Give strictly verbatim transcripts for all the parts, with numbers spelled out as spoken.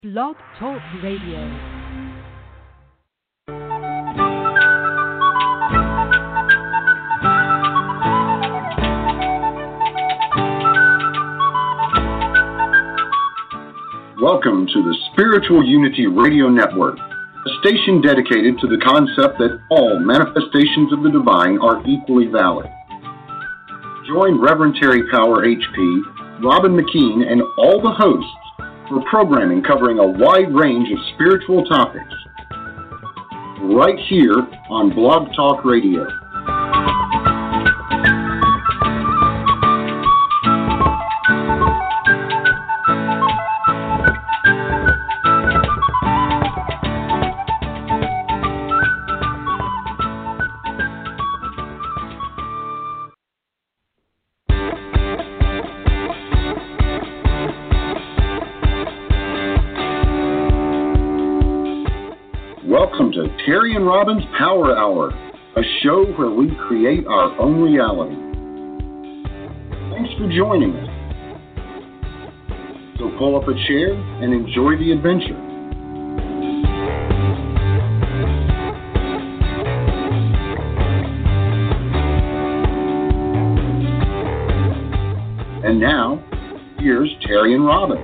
Blog Talk Radio. Welcome to the Spiritual Unity Radio Network, a station dedicated to the concept that all manifestations of the divine are equally valid. Join Reverend Terry Power H P, Robin McKean, and all the hosts for programming covering a wide range of spiritual topics, right here on Blog Talk Radio. Welcome to Terry and Robin's Power Hour, a show where we create our own reality. Thanks for joining us. So pull up a chair and enjoy the adventure. And now, here's Terry and Robin.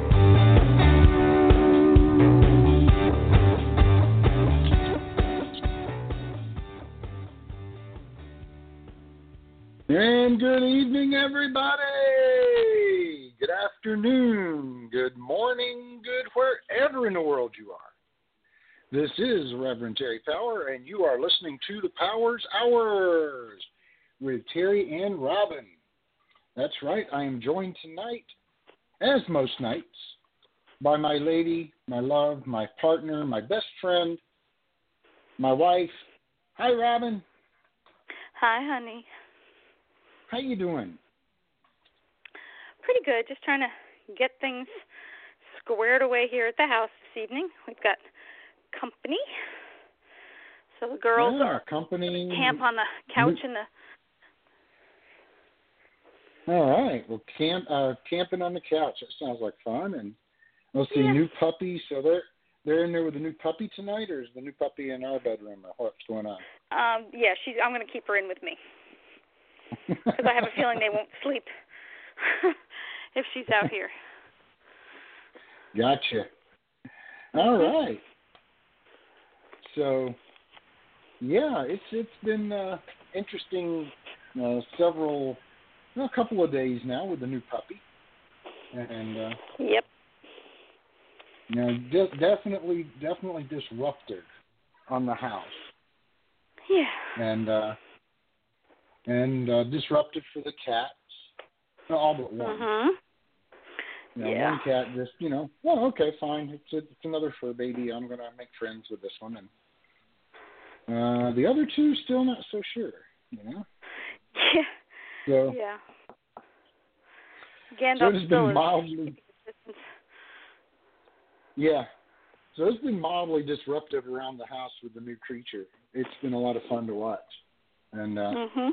And good evening, everybody. Good afternoon, good morning, good wherever in the world you are. This is Reverend Terry Power, and you are listening to the Powers Hours with Terry and Robin. That's right, I am joined tonight, as most nights, by my lady, my love, my partner, my best friend, my wife. Hi, Robin. Hi, honey. How you doing? Pretty good. Just trying to get things squared away here at the house this evening. We've got company. So the girls yeah, are company. camp on the couch in the... All right. Well, camp, uh, camping on the couch. That sounds like fun. And let's see, yeah. new puppy. So they're, they're in there with the new puppy tonight, or is the new puppy in our bedroom, or what's going on? Um, yeah, she's. I'm going to keep her in with me. Because I have a feeling they won't sleep if she's out here. Gotcha. All right. So, yeah, it's it's been uh, interesting. Uh, several, well, a couple of days now with the new puppy, and uh, yep. You know, de- definitely, definitely disruptive on the house. Yeah. And. Uh, And uh, disruptive for the cats. All but one. Mm-hmm. You know, yeah. One cat just, you know, well, okay, fine. It's, a, it's another fur baby. I'm going to make friends with this one. And uh, the other two, still not so sure, you know? Yeah. So, yeah. So Gandalf it's still been is mildly... Yeah. So it's been mildly disruptive around the house with the new creature. It's been a lot of fun to watch. And uh, mm-hmm.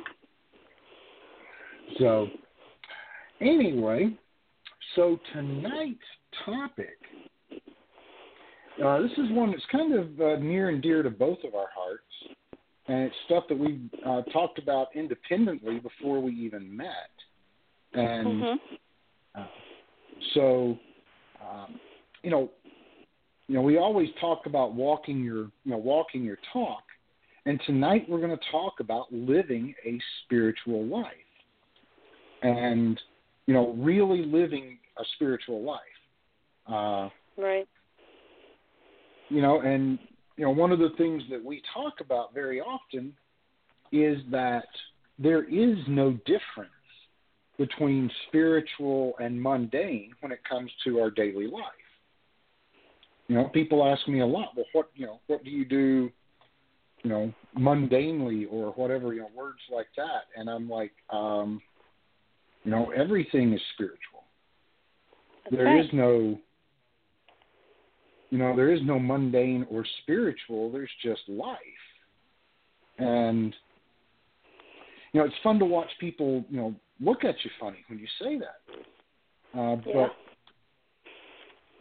so, anyway, so tonight's topic, uh, this is one that's kind of uh, near and dear to both of our hearts, and it's stuff that we uh, talked about independently before we even met. And mm-hmm. uh, so, um, you know, you know, we always talk about walking your, you know, walking your talk. And tonight we're going to talk about living a spiritual life and, you know, really living a spiritual life. Uh, right. You know, and, you know, one of the things that we talk about very often is that there is no difference between spiritual and mundane when it comes to our daily life. You know, people ask me a lot, well, what, you know, what do you do, you know, mundanely or whatever, you know, words like that. And I'm like, um, you know, everything is spiritual. That's There right. is no, you know, there is no mundane or spiritual. There's just life. And, you know, it's fun to watch people, you know, look at you funny when you say that. Uh, yeah. But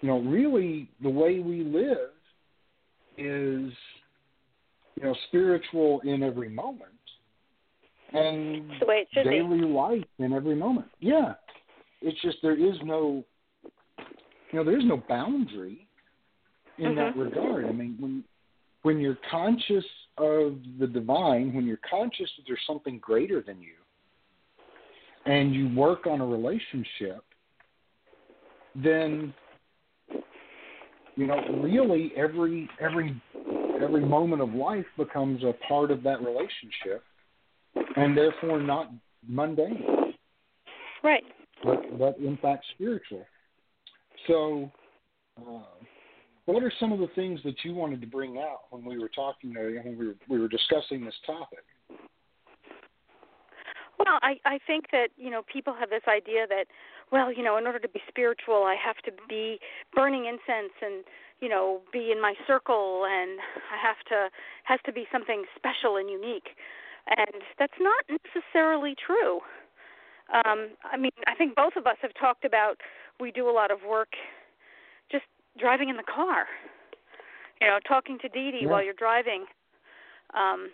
you know, really the way we live is, you know, spiritual in every moment, and the way it should daily be. life in every moment. Yeah, it's just there is no, you know, there's no boundary in mm-hmm. that regard. I mean, when when you're conscious of the divine, when you're conscious that there's something greater than you, and you work on a relationship, then, you know, really every every every moment of life becomes a part of that relationship, and therefore not mundane, right? But but in fact spiritual. So, uh, what are some of the things that you wanted to bring out when we were talking, uh, when we were we were discussing this topic? Well, I, I think that, you know, people have this idea that, well, you know, in order to be spiritual, I have to be burning incense and, you know, be in my circle, and I have to, has to be something special and unique. And that's not necessarily true. Um, I mean, I think both of us have talked about we do a lot of work just driving in the car, you know, talking to Dee Dee yeah. while you're driving. Um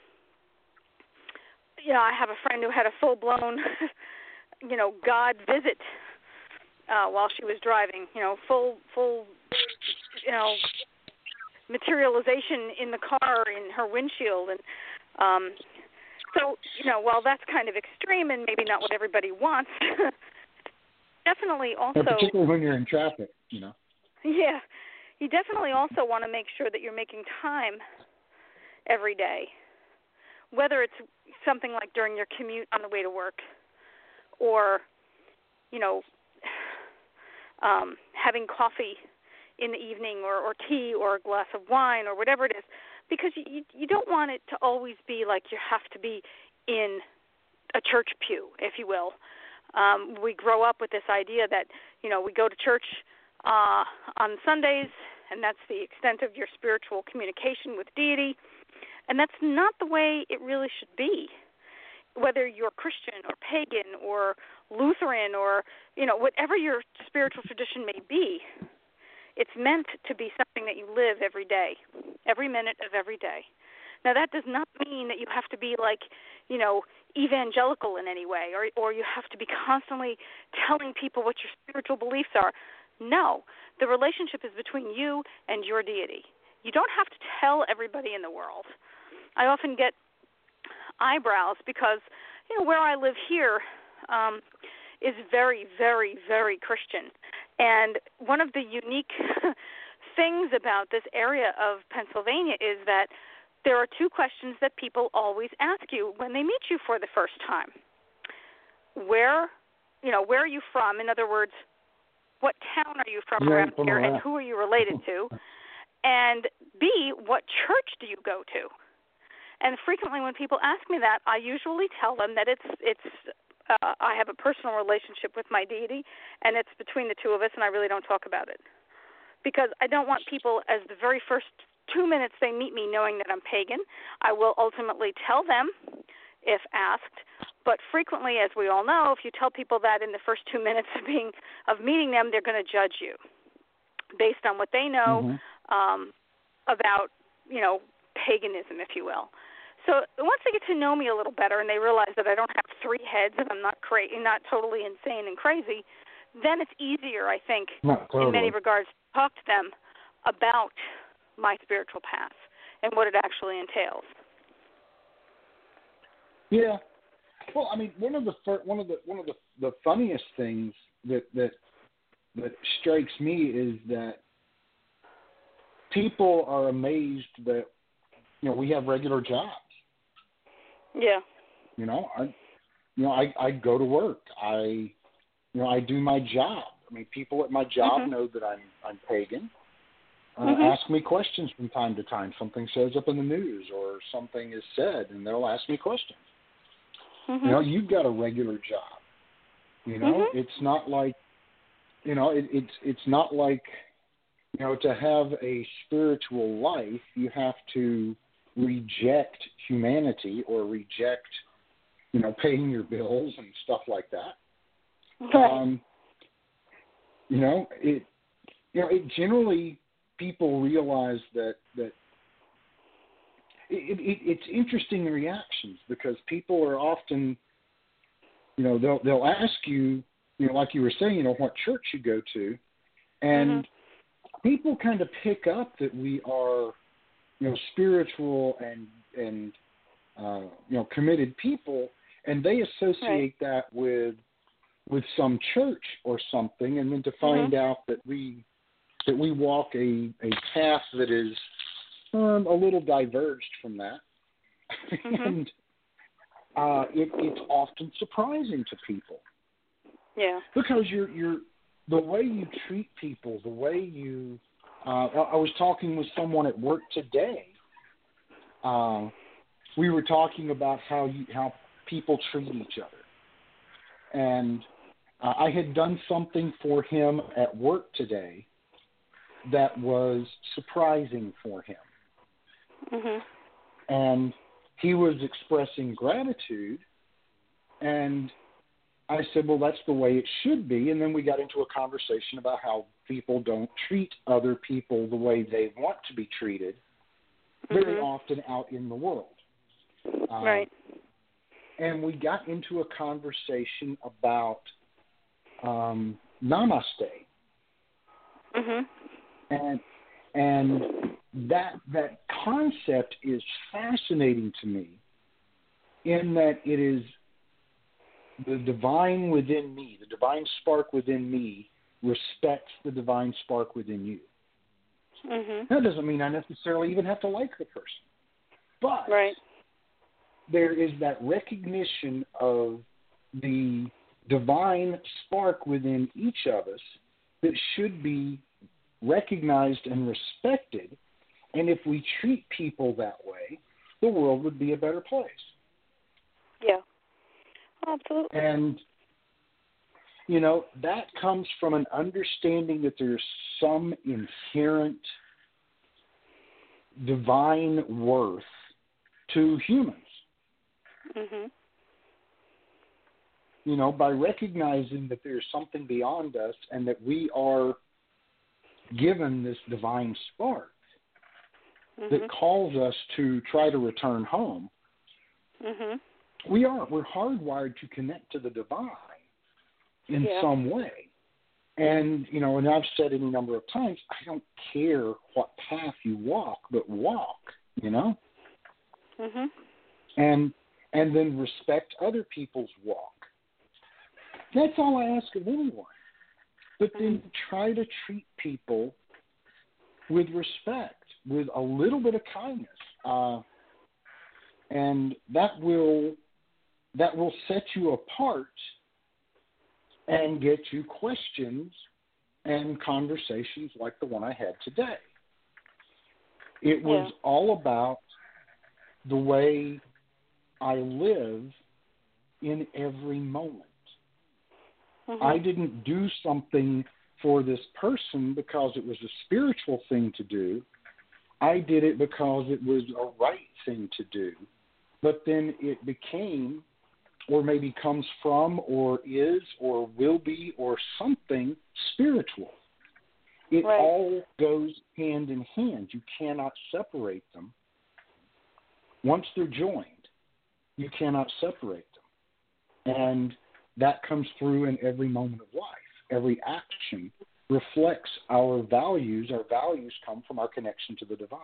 You know, I have a friend who had a full-blown, you know, God visit uh, while she was driving. You know, full, full, you know, materialization in the car, in her windshield, and um, so, you know, while that's kind of extreme and maybe not what everybody wants, definitely also, and particularly when you're in traffic, you know. Yeah, you definitely also want to make sure that you're making time every day, whether it's something like during your commute on the way to work, or, you know, um, having coffee in the evening, or, or tea, or a glass of wine, or whatever it is, because you you don't want it to always be like you have to be in a church pew, if you will. Um, we grow up with this idea that, you know, we go to church uh, on Sundays, and that's the extent of your spiritual communication with deity. And that's not the way it really should be. Whether you're Christian or pagan or Lutheran or, you know, whatever your spiritual tradition may be, it's meant to be something that you live every day, every minute of every day. Now, that does not mean that you have to be like, you know, evangelical in any way, or, or you have to be constantly telling people what your spiritual beliefs are. No, the relationship is between you and your deity. You don't have to tell everybody in the world. I often get eyebrows because, you know, where I live here um, is very, very, very Christian. And one of the unique things about this area of Pennsylvania is that there are two questions that people always ask you when they meet you for the first time. Where, you know, where are you from? In other words, what town are you from yeah, around from here, around. and who are you related to? And B, what church do you go to? And frequently when people ask me that, I usually tell them that it's it's uh, I have a personal relationship with my deity, and it's between the two of us, and I really don't talk about it. Because I don't want people, as the very first two minutes they meet me, knowing that I'm pagan. I will ultimately tell them if asked, but frequently, as we all know, if you tell people that in the first two minutes of being of meeting them, they're going to judge you based on what they know mm-hmm. um, about, you know, paganism, if you will. So once they get to know me a little better and they realize that I don't have three heads and I'm not cra- not totally insane and crazy, then it's easier, I think, totally. in many regards, to talk to them about my spiritual path and what it actually entails. Yeah. Well, I mean, one of the fir- one of the one of the, the funniest things that that that strikes me is that people are amazed that, you know, we have regular jobs. Yeah. You know, I you know, I, I go to work. I you know, I do my job. I mean, people at my job mm-hmm. know that I'm I'm pagan. Uh, mm-hmm. Ask me questions from time to time. Something shows up in the news or something is said, and they'll ask me questions. Mm-hmm. You know, you've got a regular job. You know, mm-hmm. it's not like, you know, it, it's it's not like, you know, to have a spiritual life, you have to reject humanity or reject, you know, paying your bills and stuff like that. Right. Um, you know, it you know, it generally people realize that that it, it, it's interesting reactions because people are often, you know, they'll they'll ask you, you know, like you were saying, you know, what church you go to, and mm-hmm. people kind of pick up that we are, you know, spiritual and and uh, you know, committed people, and they associate right. that with with some church or something, and then to find mm-hmm. out that we that we walk a, a path that is um, a little diverged from that, mm-hmm. and uh, it, it's often surprising to people. Yeah, because you're you're the way you treat people, the way you. Uh, I was talking with someone at work today. Uh, we were talking about how you, how people treat each other, and uh, I had done something for him at work today that was surprising for him, mm-hmm. and he was expressing gratitude, and I said, well, that's the way it should be, and then we got into a conversation about how people don't treat other people the way they want to be treated very mm-hmm. often out in the world. Uh, right. And we got into a conversation about um, namaste. Mm-hmm. And and that that concept is fascinating to me in that it is the divine within me, the divine spark within me respects the divine spark within you. Mm-hmm. That doesn't mean I necessarily even have to like the person. But right. there is that recognition of the divine spark within each of us that should be recognized and respected. And if we treat people that way, the world would be a better place. Yeah. Absolutely. And, you know, that comes from an understanding that there's some inherent divine worth to humans. Mm-hmm. You know, by recognizing that there's something beyond us and that we are given this divine spark mm-hmm. that calls us to try to return home. Mm-hmm. We are. We're hardwired to connect to the divine in yeah. some way. And, you know, and I've said any number of times, I don't care what path you walk, but walk, you know? Mm-hmm. And and then respect other people's walk. That's all I ask of anyone. But then mm-hmm. try to treat people with respect, with a little bit of kindness. Uh, and that will that will set you apart and get you questions and conversations like the one I had today. It was yeah. all about the way I live in every moment. Mm-hmm. I didn't do something for this person because it was a spiritual thing to do. I did it because it was a right thing to do. But then it became, or maybe comes from, or is, or will be, or something spiritual. It right. all goes hand in hand. You cannot separate them. Once they're joined, you cannot separate them. And that comes through in every moment of life. Every action reflects our values. Our values come from our connection to the divine.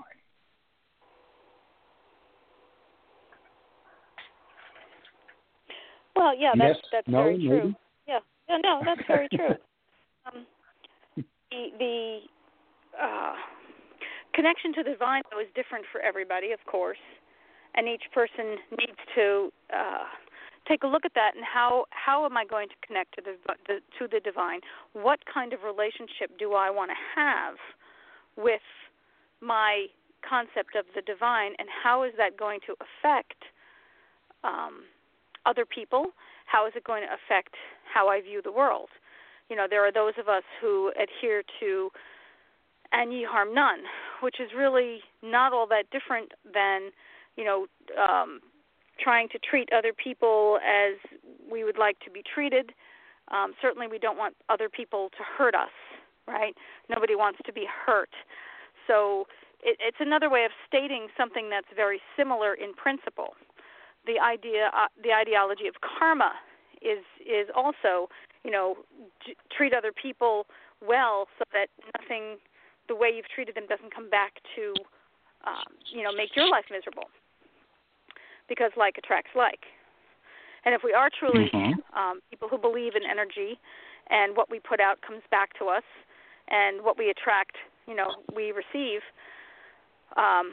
Well, yeah, that's yes, that's no, very true. maybe? Yeah, yeah, no, that's very true. Um, the the uh, connection to the divine though is different for everybody, of course, and each person needs to uh, take a look at that and how how am I going to connect to the, the to the divine? What kind of relationship do I want to have with my concept of the divine, and how is that going to affect um, other people? How is it going to affect how I view the world? You know, there are those of us who adhere to "and ye harm none," which is really not all that different than, you know, um, trying to treat other people as we would like to be treated. Um, certainly we don't want other people to hurt us right? Nobody wants to be hurt. So it, it's another way of stating something that's very similar in principle. The idea, uh, the ideology of karma is is also, you know, d- treat other people well so that nothing, the way you've treated them, doesn't come back to, um, you know, make your life miserable. Because like attracts like. And if we are truly mm-hmm. um, people who believe in energy, and what we put out comes back to us, and what we attract, you know, we receive, um,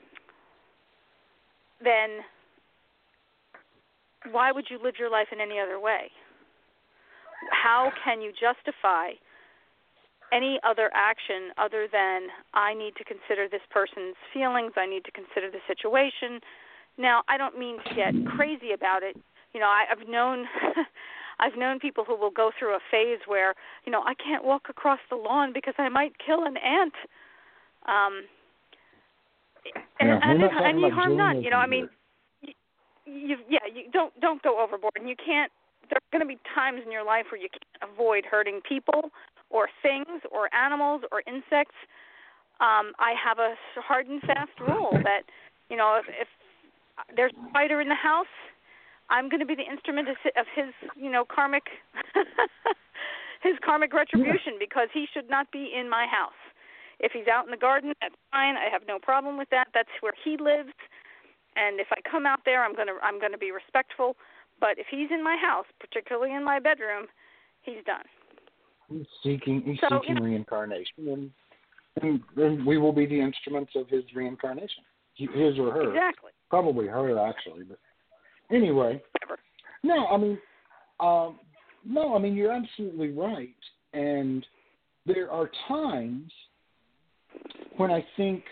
then why would you live your life in any other way? How can you justify any other action other than I need to consider this person's feelings, I need to consider the situation? Now, I don't mean to get crazy about it. You know, I, I've known I've known people who will go through a phase where, you know, I can't walk across the lawn because I might kill an ant. Um, and yeah, and, and, and you harm none. You know, I mean, you, you, yeah, you don't don't go overboard. And you can't. There are going to be times in your life where you can't avoid hurting people or things or animals or insects. Um, I have a hard and fast rule that, you know, if, if there's a spider in the house, I'm going to be the instrument of his, you know, karmic, his karmic retribution, because he should not be in my house. If he's out in the garden, that's fine. I have no problem with that. That's where he lives. And if I come out there, I'm going to, I'm going to be respectful. But if he's in my house, particularly in my bedroom, he's done. He's seeking, he's so, seeking you know, reincarnation, and, and, and we will be the instruments of his reincarnation, his or her. Exactly. Probably her, actually, but. Anyway, no, I mean, um, no, I mean, you're absolutely right. And there are times when I think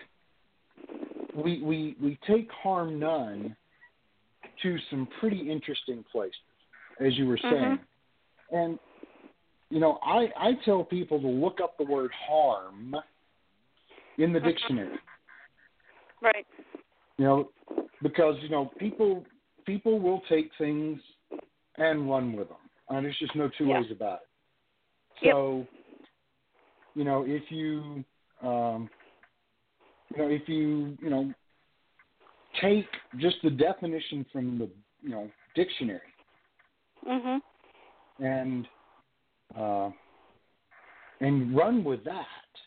we we we take harm none to some pretty interesting places, as you were saying. Mm-hmm. And, you know, I, I tell people to look up the word harm in the dictionary. Right. You know, because, you know, people... People will take things and run with them. And there's just no two yeah. ways about it. So, yep. you know, if you, um, you know, if you, you know, take just the definition from the, you know, dictionary, mm-hmm. and uh, and run with that.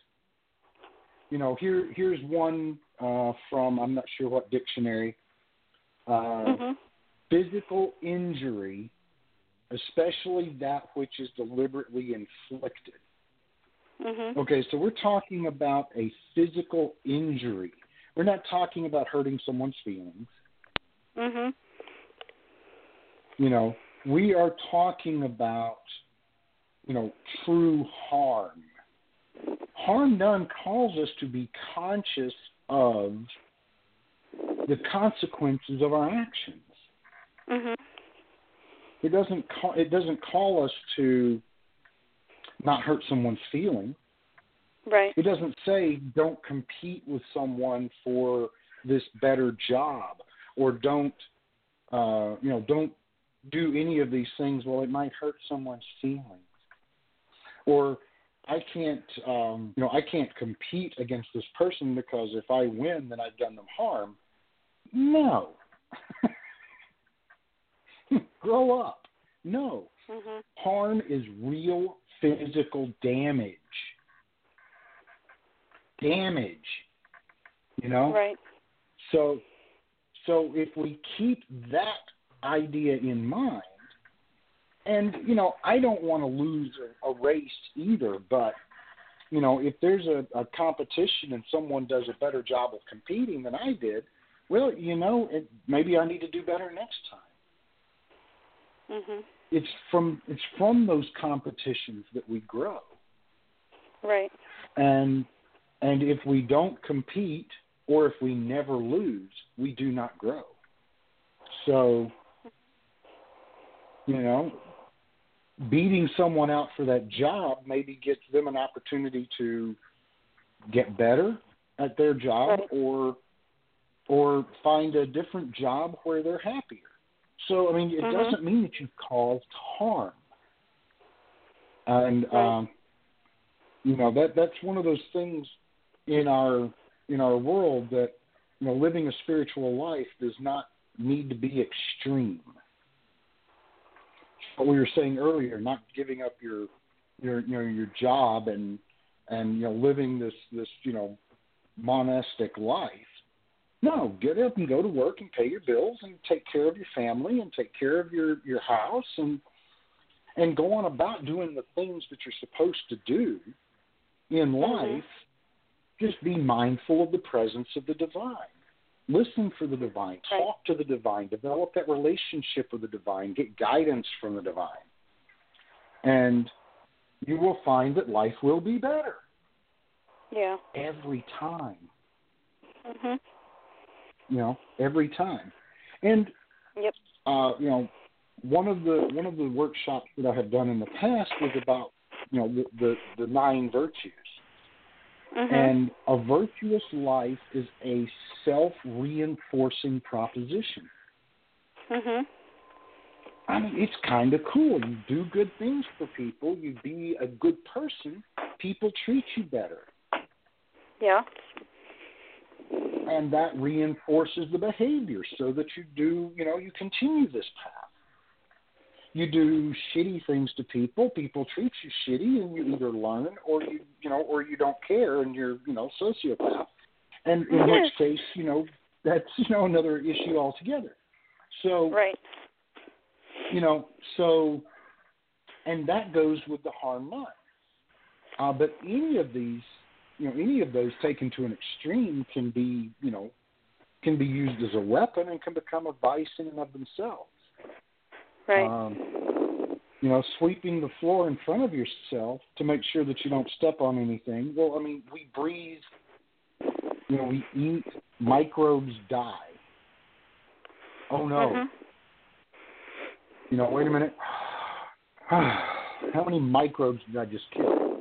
You know, here here's one uh, from I'm not sure what dictionary. Uh, mm-hmm. Physical injury, especially that which is deliberately inflicted. Mm-hmm. Okay, so we're talking about a physical injury. We're not talking about hurting someone's feelings. Mm-hmm. You know, we are talking about, you know, true harm. Harm done calls us to be conscious of the consequences of our actions. Mm-hmm. It doesn't call, it doesn't call us to not hurt someone's feelings. Right. It doesn't say don't compete with someone for this better job, or don't uh, you know don't do any of these things. Well, it might hurt someone's feelings, or I can't um, you know I can't compete against this person because if I win, then I've done them harm. No. Grow up. No. Mm-hmm. Harm is real physical damage. Damage. You know? Right. So so if we keep that idea in mind, and, you know, I don't want to lose a, a race either, but, you know, if there's a, a competition and someone does a better job of competing than I did, well, you know, it, maybe I need to do better next time. Mm-hmm. It's from it's from those competitions that we grow. Right. And and if we don't compete, or if we never lose, we do not grow. So, you know, beating someone out for that job maybe gets them an opportunity to get better at their job, right. or or find a different job where they're happier. So, I mean, it mm-hmm. doesn't mean that you've caused harm. And, right. um, you know, that that's one of those things in our in our world that, you know, living a spiritual life does not need to be extreme. What we were saying earlier, not giving up your your you know your job and and you know living this this you know monastic life. No, get up and go to work and pay your bills and take care of your family and take care of your, your house and and go on about doing the things that you're supposed to do in life. Mm-hmm. Just be mindful of the presence of the divine. Listen for the divine. Talk to the divine. Develop that relationship with the divine. Get guidance from the divine. And you will find that life will be better. Yeah. Every time. Mhm. You know, every time. And yep. uh, you know, one of the one of the workshops that I have done in the past was about, you know, the the, the nine virtues. Mm-hmm. And a virtuous life is a self-reinforcing proposition. Mhm. I mean, it's kind of cool. You do good things for people. You be a good person. People treat you better. Yeah. And that reinforces the behavior so that you do, you know, you continue this path. You do shitty things to people, people treat you shitty, and you either learn or you, you know, or you don't care and you're, you know, sociopath. And in which case, you know, that's, you know, another issue altogether. So, right. You know, so, and that goes with the harm mind. Uh, but any of these, you know, any of those taken to an extreme can be, you know, can be used as a weapon and can become a vice in and of themselves. Right. Um, you know, sweeping the floor in front of yourself to make sure that you don't step on anything. Well, I mean, we breathe, you know, we eat, microbes die. Oh, no. Mm-hmm. You know, wait a minute. How many microbes did I just kill?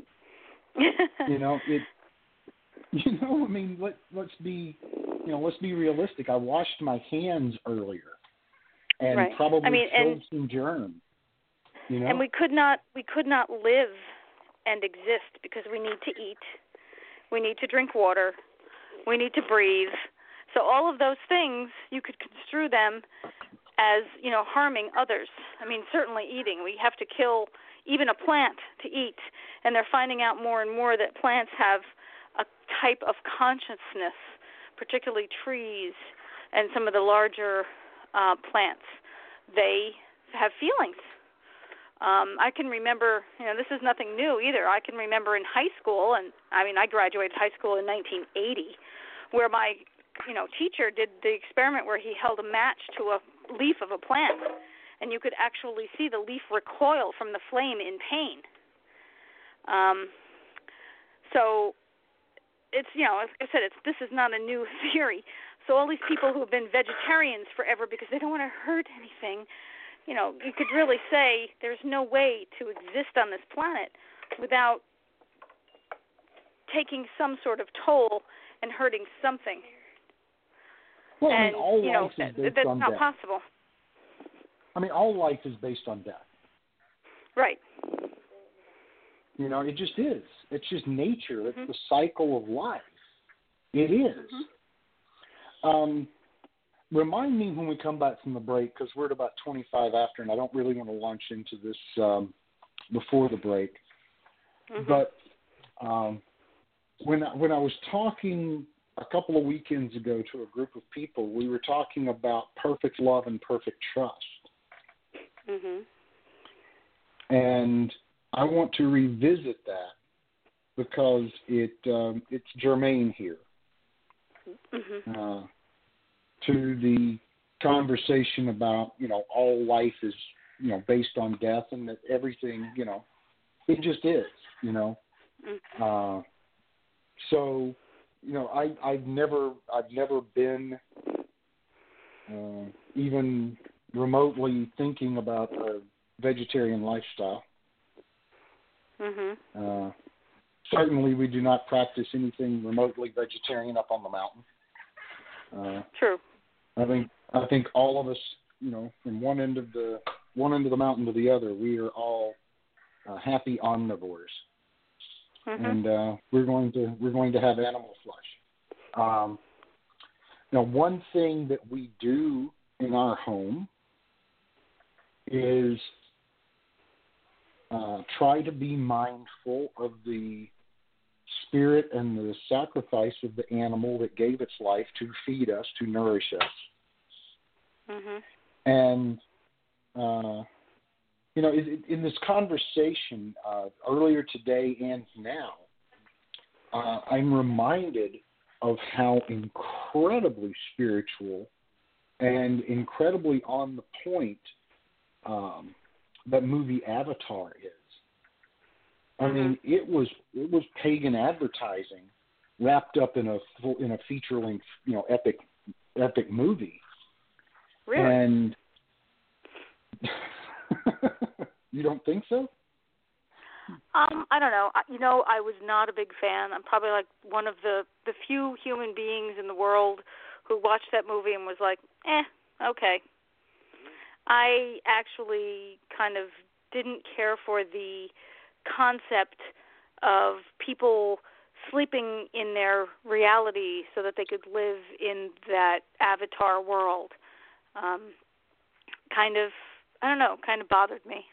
you know, it. You know, I mean, let let's be, you know, let's be realistic. I washed my hands earlier, and right. probably I mean, killed and, some germs. You know, and we could not we could not live and exist because we need to eat, we need to drink water, we need to breathe. So all of those things, you could construe them as, you know, harming others. I mean, certainly eating. We have to kill even a plant to eat, and they're finding out more and more that plants have a type of consciousness, particularly trees and some of the larger uh, plants. They have feelings. Um, I can remember, you know, this is nothing new either. I can remember in high school, and I mean, I graduated high school in nineteen eighty, where my, you know, teacher did the experiment where he held a match to a leaf of a plant, and you could actually see the leaf recoil from the flame in pain. Um, so it's, you know, as I said, it's this is not a new theory. So all these people who have been vegetarians forever because they don't want to hurt anything, you know, you could really say there's no way to exist on this planet without taking some sort of toll and hurting something. Well, I mean, and, all you know, life is that, based that's on not death. possible. I mean, all life is based on death. Right. You know, it just is. It's just nature. Mm-hmm. It's the cycle of life. It is. Mm-hmm. Um, remind me when we come back from the break, because we're at about twenty-five after, and I don't really want to launch into this um, before the break. Mm-hmm. But um, when I, when I was talking a couple of weekends ago to a group of people, we were talking about perfect love and perfect trust. Mm-hmm. And I want to revisit that because it um, it's germane here. Mm-hmm. Uh, to the conversation about, you know, all life is, you know, based on death, and that everything, you know, it just is, you know. Mm-hmm. Uh, so, you know, I, I've never, I've never been uh, even remotely thinking about a vegetarian lifestyle. Mm-hmm. Uh, certainly, we do not practice anything remotely vegetarian up on the mountain. Uh, True. I think I think all of us, you know, from one end of the one end of the mountain to the other, we are all uh, happy omnivores. Mm-hmm. and uh, we're going to we're going to have animal flesh. Um, now, one thing that we do in our home is uh, try to be mindful of the spirit and the sacrifice of the animal that gave its life to feed us, to nourish us. Mm-hmm. And, uh, you know, in, in this conversation uh, earlier today and now, uh, I'm reminded of how incredibly spiritual and incredibly on the point um, that movie Avatar is. I Mm-hmm. mean, it was it was pagan advertising wrapped up in a full, in a feature length, you know, epic epic movie. Really? And you don't think so? Um, I don't know. I- You know, I was not a big fan. I'm probably like one of the the few human beings in the world who watched that movie and was like, eh, okay. I actually kind of didn't care for the concept of people sleeping in their reality so that they could live in that avatar world. Um, kind of, I don't know, kind of bothered me.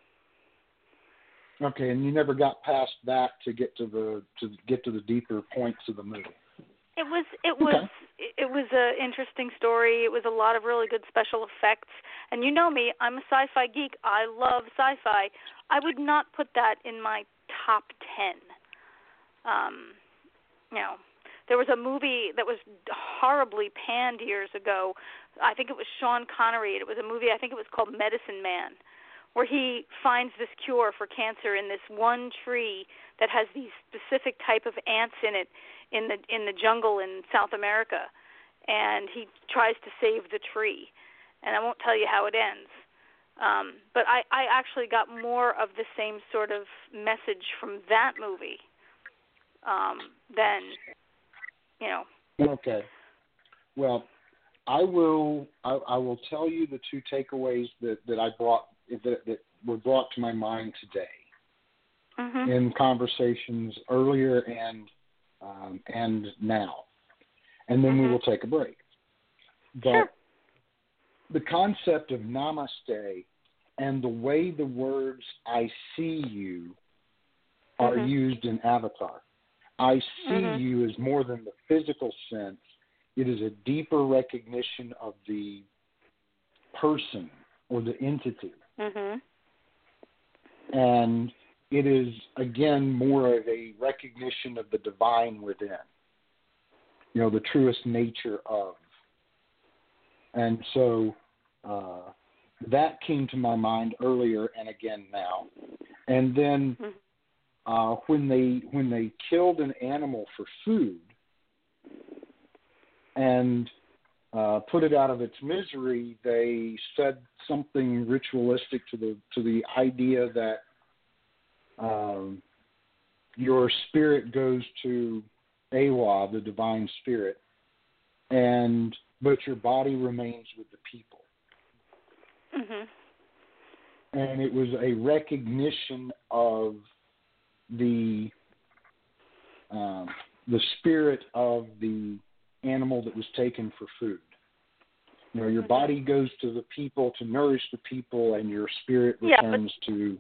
Okay, and you never got past that to get to the to get to the deeper points of the movie. It was it was Okay. it was an interesting story. It was a lot of really good special effects. And you know me, I'm a sci-fi geek. I love sci-fi. I would not put that in my top ten. Um, you know, there was a movie that was horribly panned years ago. I think it was Sean Connery. It was a movie, I think it was called Medicine Man, where he finds this cure for cancer in this one tree that has these specific type of ants in it in the in the jungle in South America, and he tries to save the tree. And I won't tell you how it ends. Um, but I, I actually got more of the same sort of message from that movie um, than, you know. Okay. Well, I will I, I will tell you the two takeaways that, that I brought that, that were brought to my mind today Mm-hmm. in conversations earlier and um, and now, and then Mm-hmm. we will take a break. But Sure. the concept of namaste and the way the words "I see you" are Mhm. used in Avatar. I see Mhm. you is more than the physical sense. It is a deeper recognition of the person or the entity. Mhm. And it is, again, more of a recognition of the divine within, you know, the truest nature of. And so uh, that came to my mind earlier and again now. And then Mhm. uh, when they when they killed an animal for food and uh, put it out of its misery, they said something ritualistic to the to the idea that um, your spirit goes to Awa, the divine spirit, and but your body remains with the people. Mhm. And it was a recognition of the um, the spirit of the animal that was taken for food. You know, your Mhm. body goes to the people to nourish the people, and your spirit Yeah, but- returns to.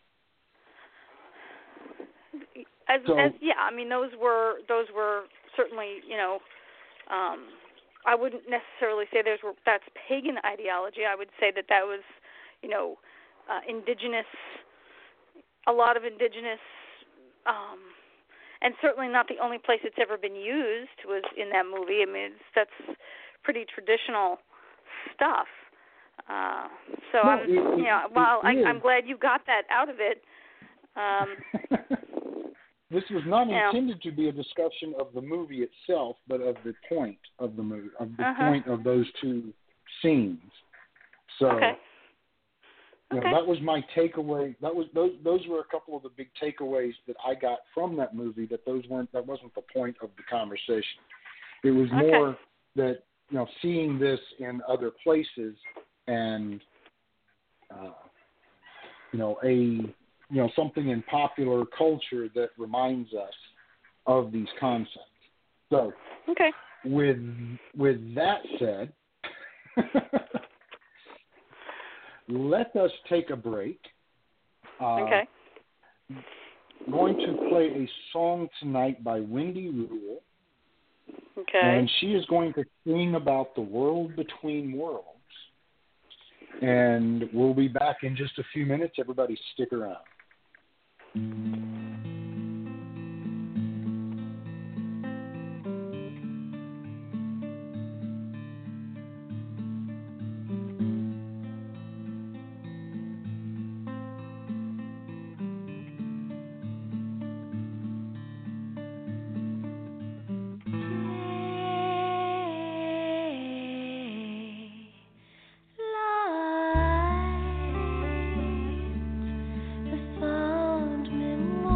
As, So- as yeah, I mean those were those were certainly, you know, um, I wouldn't necessarily say those were that's pagan ideology. I would say that that was, you know, uh, indigenous, a lot of indigenous, um, and certainly not the only place it's ever been used was in that movie. I mean, it's, that's pretty traditional stuff. Uh, so No, I'm, it- you it- know, well, it I, is. I'm glad you got that out of it. Um, This was not Yeah. intended to be a discussion of the movie itself, but of the point of the movie, of the Uh-huh. point of those two scenes. So, okay. you know, Okay. that was my takeaway. That was those. Those were a couple of the big takeaways that I got from that movie. That those weren't. That wasn't the point of the conversation. It was Okay. more that, you know, seeing this in other places and uh, you know, a you know, something in popular culture that reminds us of these concepts. So, okay. with with that said, let us take a break. Uh, okay. Going to play a song tonight by Wendy Rule. Okay. And she is going to sing about the world between worlds. And we'll be back in just a few minutes. Everybody stick around. Light has found me.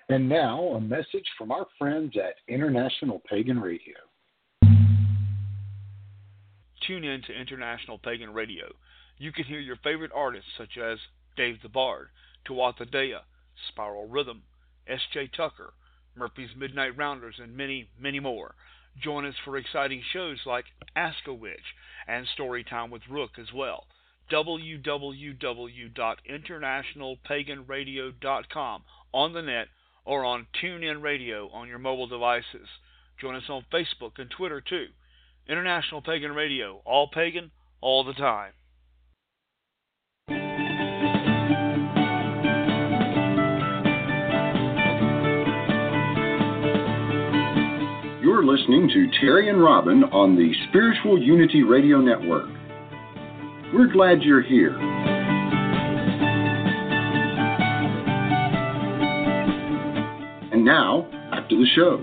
And now, a message from our friends at International Pagan Radio. Tune in to International Pagan Radio. You can hear your favorite artists such as Dave the Bard, Tuatha Dea, Spiral Rhythm, S J Tucker, Murphy's Midnight Rounders, and many, many more. Join us for exciting shows like Ask a Witch and Storytime with Rook as well. w w w dot international pagan radio dot com on the net or on TuneIn Radio on your mobile devices. Join us on Facebook and Twitter too. International Pagan Radio, all pagan, all the time. You're listening to Terry and Robin on the Spiritual Unity Radio Network. We're glad you're here. And now, back to the show.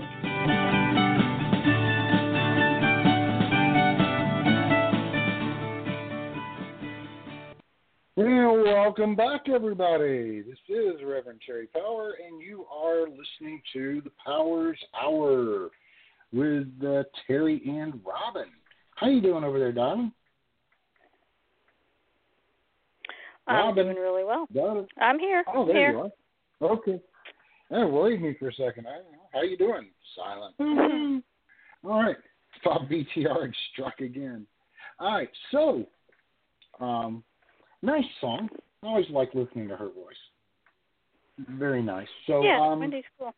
Well, welcome back, everybody. This is Reverend Terry Power, and you are listening to the Powers Hour with uh, Terry and Robin. How you doing over there, darling? I'm Robin. doing really well. Robin. I'm here. Oh, there here. you are. Okay. Oh, believe me for a second. I, how you doing? Silent. Mm-hmm. All right. Bob B T R struck again. All right. So, um, nice song. I always like listening to her voice. Very nice. So, yeah, um, Wendy's cool.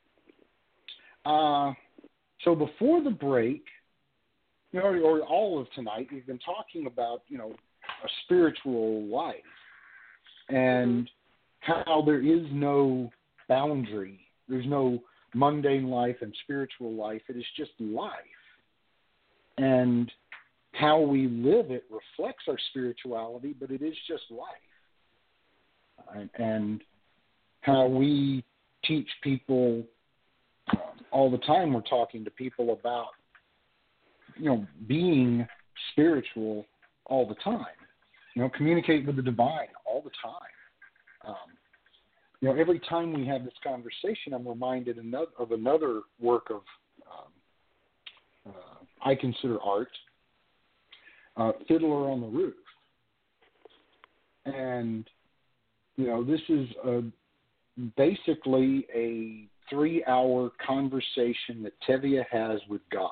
Uh, so before the break, you know, or all of tonight, we've been talking about, you know, a spiritual life and how there is no boundary. There's no mundane life and spiritual life. It is just life. And how we live it reflects our spirituality, but it is just life. And, and how we teach people um, all the time, we're talking to people about, you know, being spiritual all the time. You know, communicate with the divine all the time. Um, you know, every time we have this conversation, I'm reminded another, of another work of, um, uh, I consider art, uh, Fiddler on the Roof. And, you know, this is a, basically a three-hour conversation that Tevye has with God.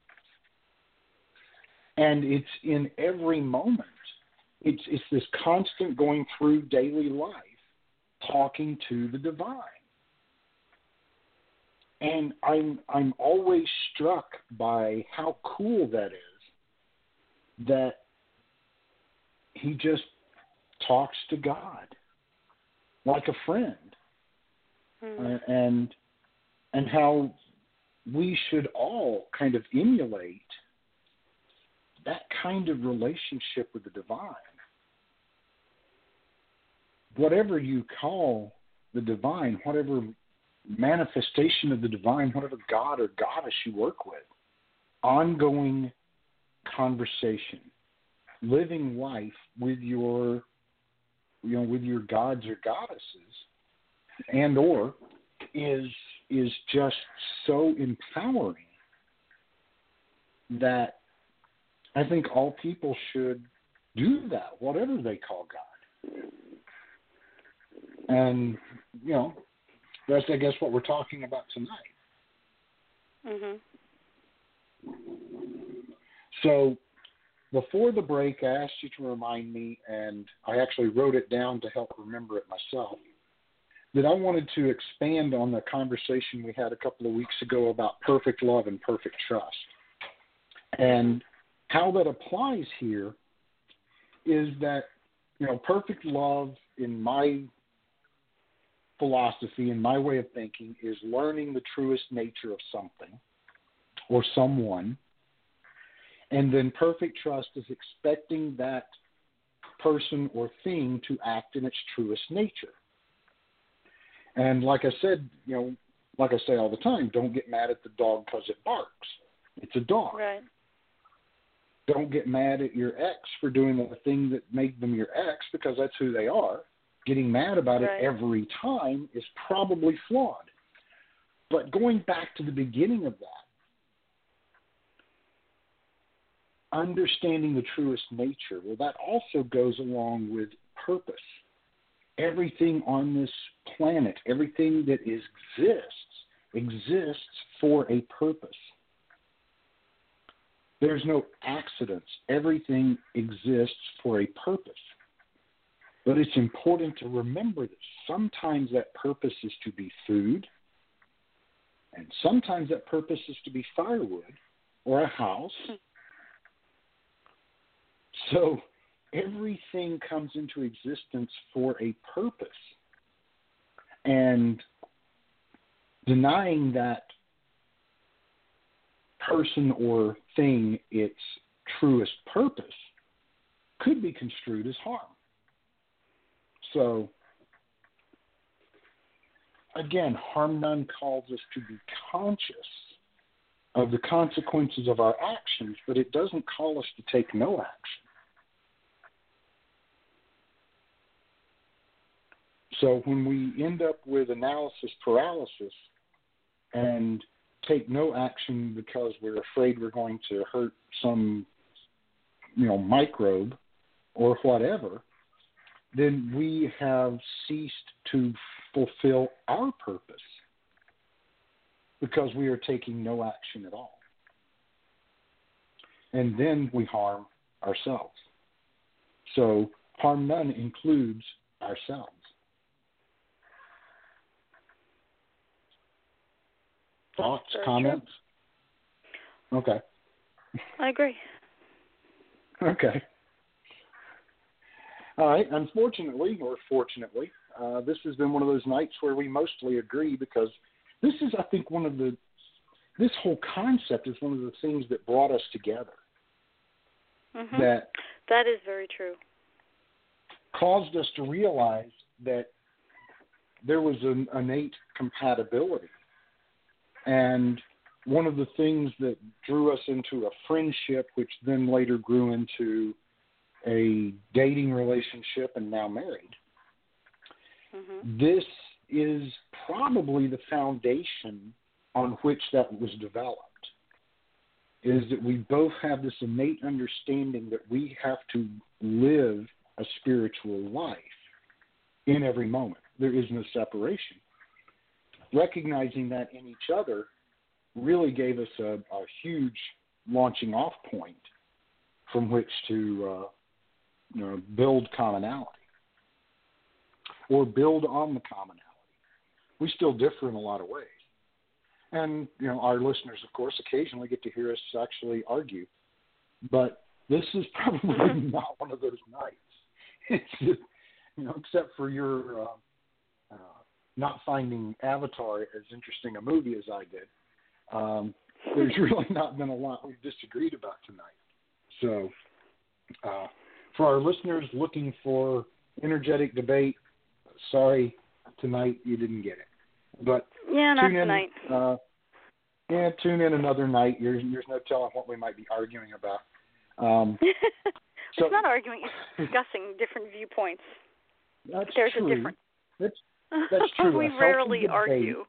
And it's in every moment. It's it's this constant going through daily life, talking to the divine. And I'm I'm always struck by how cool that is, that he just talks to God like a friend. Mm-hmm. uh, and and how we should all kind of emulate that kind of relationship with the divine. Whatever you call the divine, whatever manifestation of the divine, whatever god or goddess you work with, ongoing conversation, living life with your, you know, with your gods or goddesses, and or is is just so empowering that I think all people should do that, whatever they call God. And, you know, that's, I guess, what we're talking about tonight. Mm-hmm. So before the break, I asked you to remind me, and I actually wrote it down to help remember it myself, that I wanted to expand on the conversation we had a couple of weeks ago about perfect love and perfect trust. And how that applies here is that, you know, perfect love in my philosophy and my way of thinking is learning the truest nature of something or someone. And then perfect trust is expecting that person or thing to act in its truest nature. And like I said, you know, like I say all the time, don't get mad at the dog because it barks. It's a dog. Right. Don't get mad at your ex for doing the thing that made them your ex, because that's who they are. Getting mad about right. it every time is probably flawed. But going back to the beginning of that, understanding the truest nature, well, that also goes along with purpose. Everything on this planet, everything that exists, exists for a purpose. There's no accidents. Everything exists for a purpose. But it's important to remember that sometimes that purpose is to be food, and sometimes that purpose is to be firewood or a house. So everything comes into existence for a purpose. And denying that person or thing its truest purpose could be construed as harm. So, again, Harm None calls us to be conscious of the consequences of our actions, but it doesn't call us to take no action. So when we end up with analysis paralysis and take no action because we're afraid we're going to hurt some, you know, microbe or whatever, then we have ceased to fulfill our purpose because we are taking no action at all. And then we harm ourselves. So Harm None includes ourselves. Thoughts, Very comments? True. Okay. I agree. Okay. All right. Unfortunately, or fortunately, uh, this has been one of those nights where we mostly agree because this is, I think, one of the, this whole concept is one of the things that brought us together. Mm-hmm. That that is very true. Caused us to realize that there was an innate compatibility. And one of the things that drew us into a friendship, which then later grew into a dating relationship and now married, mm-hmm. This is probably the foundation on which that was developed, is that we both have this innate understanding that we have to live a spiritual life in every moment. There is no separation. Recognizing that in each other really gave us a, a huge launching off point from which to uh, you know, build commonality or build on the commonality. We still differ in a lot of ways. And, you know, our listeners, of course, occasionally get to hear us actually argue. But this is probably not one of those nights. It's just, you know, except for your uh, uh, not finding Avatar as interesting a movie as I did, um, there's really not been a lot we've disagreed about tonight. So uh, for our listeners looking for energetic debate, sorry, tonight you didn't get it. But yeah, not tune in, tonight. Uh, yeah, tune in another night. There's, there's no telling what we might be arguing about. Um, it's so, not arguing. It's discussing different viewpoints. That's There's true. a difference. That's, that's true. we rarely argue.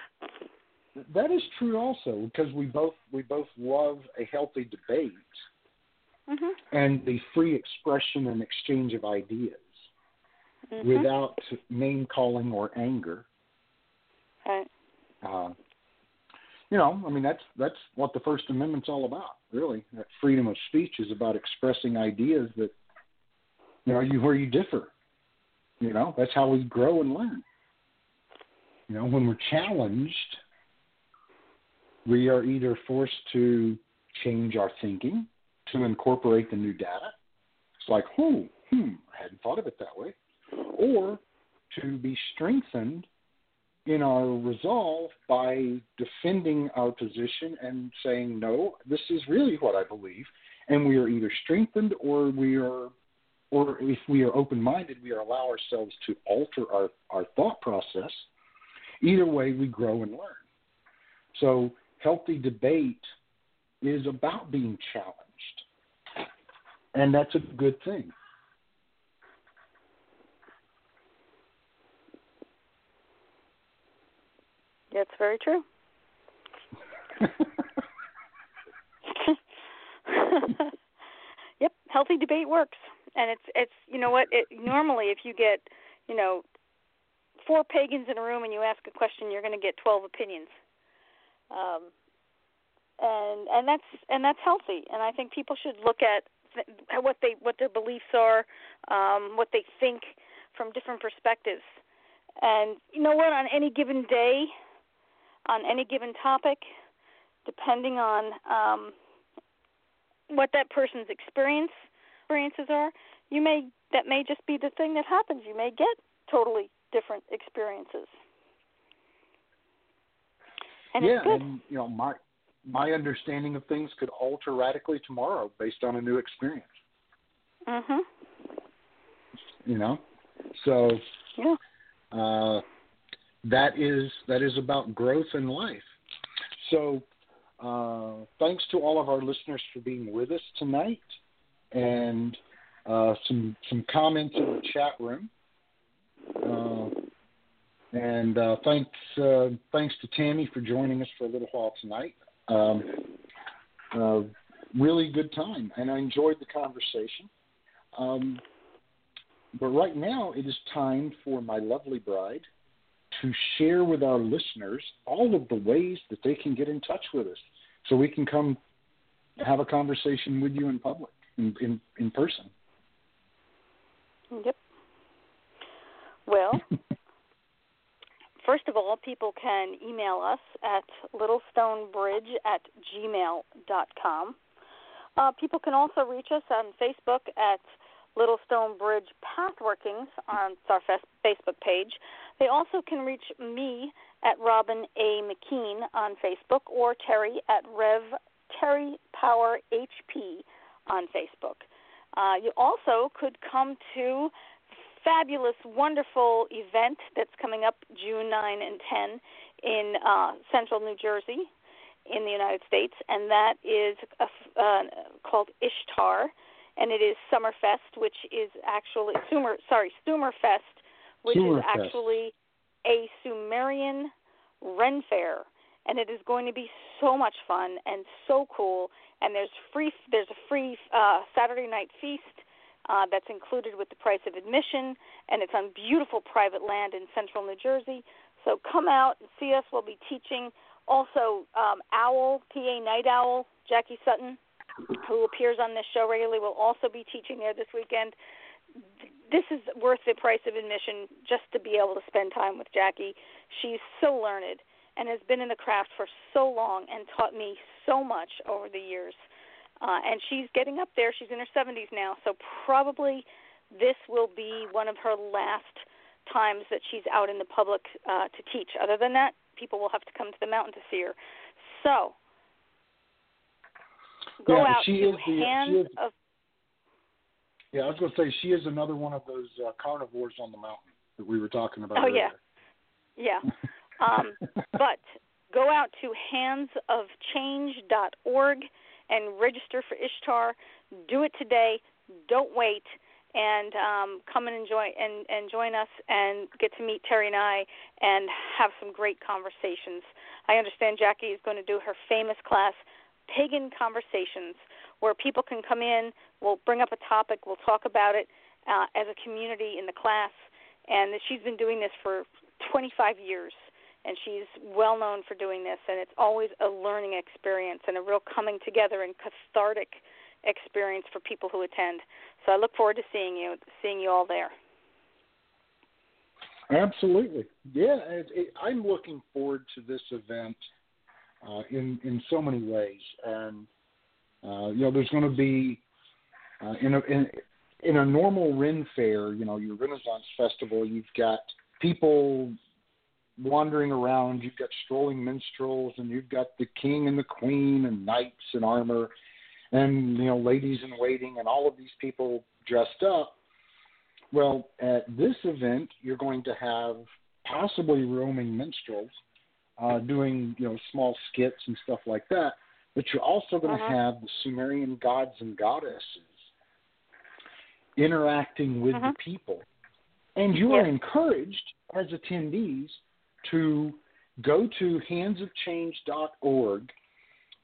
That is true also, because we both we both love a healthy debate mm-hmm. and the free expression and exchange of ideas mm-hmm. without name calling or anger. Right. Uh, you know, I mean, that's that's what the First Amendment's all about, really. That freedom of speech is about expressing ideas that, you know, you where you differ. You know, that's how we grow and learn. You know, when we're challenged, we are either forced to change our thinking, to incorporate the new data. It's like, oh, hmm, I hadn't thought of it that way. Or to be strengthened in our resolve by defending our position and saying, no, this is really what I believe. And we are either strengthened or we are, or if we are open-minded, we allow ourselves to alter our, our thought process. Either way, we grow and learn. So healthy debate is about being challenged. And that's a good thing. That's very true. Yep, healthy debate works, and it's it's you know what it normally if you get you know four pagans in a room and you ask a question, you're going to get twelve opinions, um, and and that's and that's healthy, and I think people should look at th- what they what their beliefs are, um, what they think from different perspectives, and you know what, on any given day, on any given topic, depending on um, what that person's experience experiences are, you may that may just be the thing that happens. You may get totally different experiences, and yeah, it's good. and you know my my understanding of things could alter radically tomorrow based on a new experience. Mhm. You know, so yeah, uh, that is that is about growth in life. So. Uh, thanks to all of our listeners for being with us tonight, and uh, some some comments in the chat room. Uh, and uh, thanks uh, thanks to Tammy for joining us for a little while tonight. Um, uh, really good time, and I enjoyed the conversation. Um, but right now, it is time for my lovely bride to share with our listeners all of the ways that they can get in touch with us so we can come have a conversation with you in public, in, in, in person. Yep. Well, first of all, people can email us at littlestonebridge at gmail dot com. Uh, people can also reach us on Facebook at Little Stone Bridge Pathworkings on our Facebook page. They also can reach me at Robin A. McKean on Facebook or Terry at Rev Terry Power H P on Facebook. Uh, you also could come to fabulous, wonderful event that's coming up June ninth and tenth in uh, Central New Jersey in the United States, and that is a, uh, called Ishtar. And it is Summerfest, which is actually Sumer. Sorry, Sumerfest, which Sumerfest. is actually a Sumerian Ren Fair, and it is going to be so much fun and so cool. And there's free. There's a free uh, Saturday night feast uh, that's included with the price of admission, and it's on beautiful private land in Central New Jersey. So come out and see us. We'll be teaching. Also, um, Owl, P A Night Owl, Jackie Sutton, who appears on this show regularly, will also be teaching there this weekend. This is worth the price of admission just to be able to spend time with Jackie. She's so learned and has been in the craft for so long and taught me so much over the years. Uh, and she's getting up there. She's in her seventies now, so probably this will be one of her last times that she's out in the public uh, to teach. Other than that, people will have to come to the mountain to see her. So go yeah, out she to is the, Hands she is, of... Yeah, I was going to say, she is another one of those uh, carnivores on the mountain that we were talking about Oh, earlier. yeah. Yeah. Um, but go out to hands of change dot org and register for Ishtar. Do it today. Don't wait. And um, come and enjoy and, and join us and get to meet Terry and I and have some great conversations. I understand Jackie is going to do her famous class, Pagan Conversations, where people can come in, we'll bring up a topic, we'll talk about it uh, as a community in the class. And she's been doing this for twenty-five years, and she's well known for doing this, and it's always a learning experience and a real coming together and cathartic experience for people who attend. So I look forward to seeing you, seeing you all there. Absolutely. Yeah, it, it, I'm looking forward to this event uh, in, in so many ways. And, uh, you know, there's going to be, uh, in, a, in, in a normal Ren Fair, you know, your Renaissance Festival, you've got people wandering around, you've got strolling minstrels, and you've got the king and the queen and knights in armor and, you know, ladies in waiting and all of these people dressed up. Well, at this event, you're going to have possibly roaming minstrels uh, doing, you know, small skits and stuff like that, but you're also going to Uh-huh. have the Sumerian gods and goddesses interacting with Uh-huh. the people. And you are Yes. encouraged as attendees to go to hands of change dot org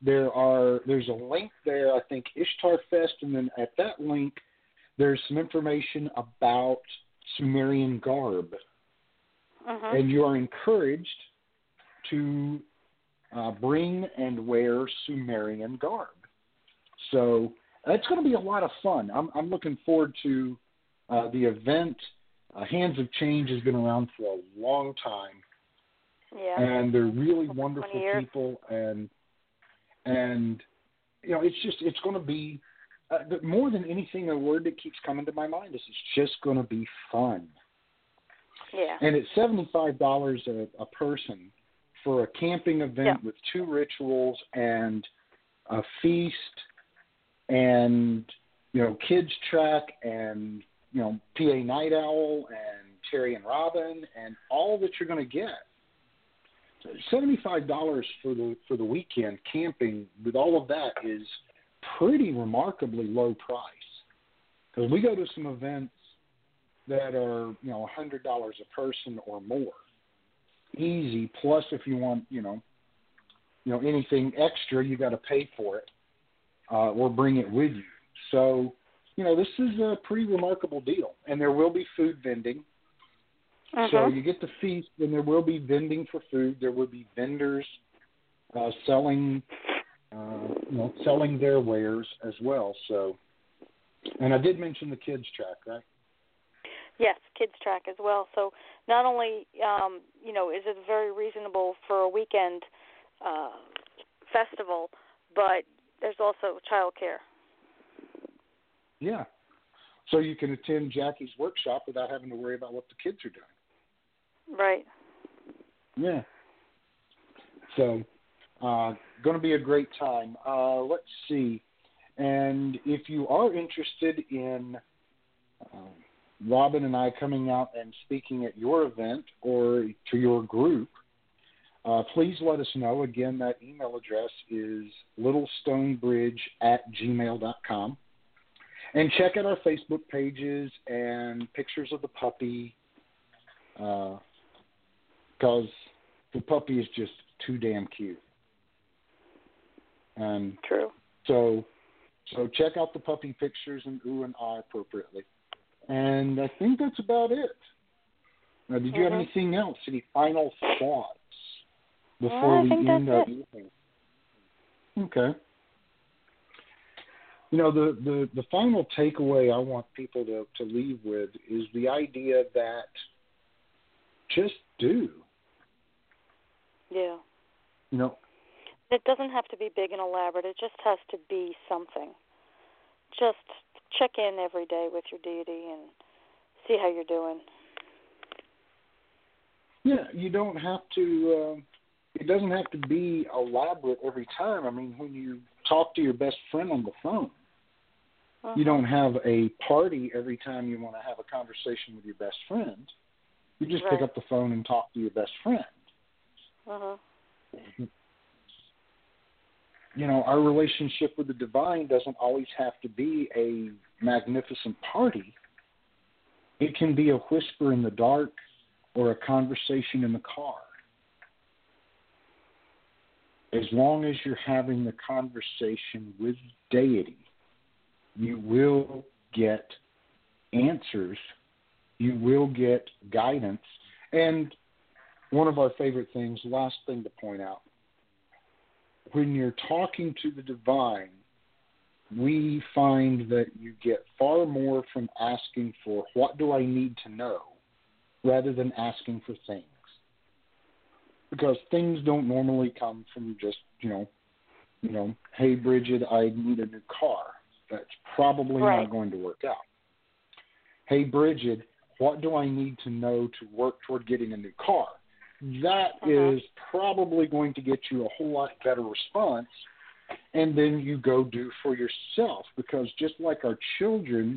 there are there's a link there, I think Ishtar Fest, and then at that link there's some information about Sumerian garb. Uh-huh. And you are encouraged to uh, bring and wear Sumerian garb. So that's going to be a lot of fun. I'm, I'm looking forward to uh, the event. Uh, Hands of Change has been around for a long time. Yeah. And they're really wonderful twenty years. people. And, and, you know, it's just, it's going to be, uh, more than anything, a word that keeps coming to my mind is it's just going to be fun. Yeah. And it's seventy-five dollars a, a person for a camping event yeah. with two rituals and a feast and, you know, kids track and, you know, P A Night Owl and Terry and Robin and all that you're going to get. seventy-five dollars for the for the weekend camping with all of that is pretty remarkably low price. Because we go to some events that are, you know, one hundred dollars a person or more. Easy. Plus, if you want, you know, you know anything extra, you got to pay for it uh, or bring it with you. So, you know, this is a pretty remarkable deal. And there will be food vending. Uh-huh. So you get the feast, and there will be vending for food. There will be vendors uh, selling, uh, you know, selling their wares as well. So, and I did mention the kids track, right? Yes, kids track as well. So not only, um, you know, is it very reasonable for a weekend uh, festival, but there's also childcare. Yeah. So you can attend Jackie's workshop without having to worry about what the kids are doing. Right. Yeah. So, uh, going to be a great time. Uh, let's see. And if you are interested in uh, Robin and I coming out and speaking at your event or to your group, uh, please let us know. Again, that email address is littlestonebridge at gmail dot com. And check out our Facebook pages and pictures of the puppy, because uh, the puppy is just too damn cute. And True. So, so check out the puppy pictures and ooh and ah appropriately. And I think that's about it. Now, did you mm-hmm. have anything else? Any final thoughts before well, we end our evening? Okay. You know, the, the, the final takeaway I want people to, to leave with is the idea that just do. Yeah. You know, it doesn't have to be big and elaborate. It just has to be something. Just check in every day with your deity and see how you're doing. Yeah, you don't have to, uh, it doesn't have to be elaborate every time. I mean, when you talk to your best friend on the phone, uh-huh. you don't have a party every time you want to have a conversation with your best friend. You just right. pick up the phone and talk to your best friend. Uh-huh. You know, our relationship with the divine doesn't always have to be a magnificent party. It can be a whisper in the dark or a conversation in the car. As long as you're having the conversation with deity, you will get answers. You will get guidance. And one of our favorite things, last thing to point out, when you're talking to the divine, we find that you get far more from asking for what do I need to know rather than asking for things. Because things don't normally come from just, you know, you know, hey, Bridget, I need a new car. That's probably right. not going to work out. Hey, Bridget, what do I need to know to work toward getting a new car? That uh-huh. is probably going to get you a whole lot better response, and then you go do for yourself, because just like our children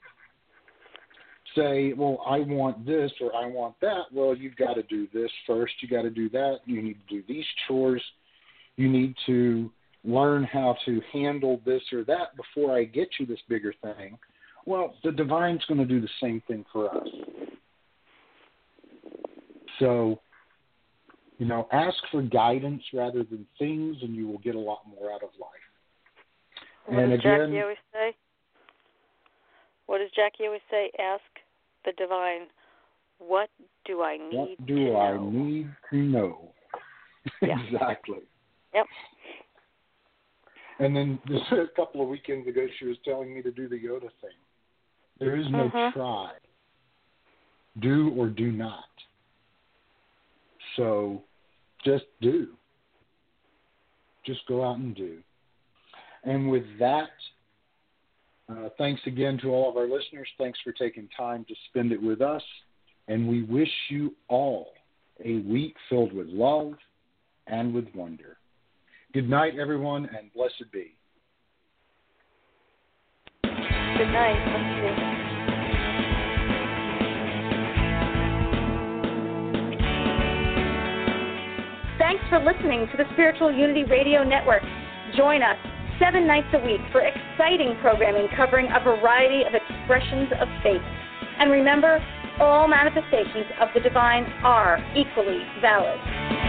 say, well, I want this or I want that, well, you've got to do this first, you got to do that, you need to do these chores, you need to learn how to handle this or that before I get you this bigger thing. Well, the divine's going to do the same thing for us. So, You know, ask for guidance rather than things, and you will get a lot more out of life. What and does again, Jackie always say? What does Jackie always say? Ask the divine, what do I need what do to I know? need to know? Yeah. Exactly. Yep. And then just a couple of weekends ago, she was telling me to do the Yoda thing. There is no Mhm. try. Do or do not. So just do. Just go out and do. And with that, uh, thanks again to all of our listeners. Thanks for taking time to spend it with us. And we wish you all a week filled with love and with wonder. Good night, everyone, and blessed be. Good night. Thank you. Thanks for listening to the Spiritual Unity Radio Network. Join us seven nights a week for exciting programming covering a variety of expressions of faith. And remember, all manifestations of the divine are equally valid.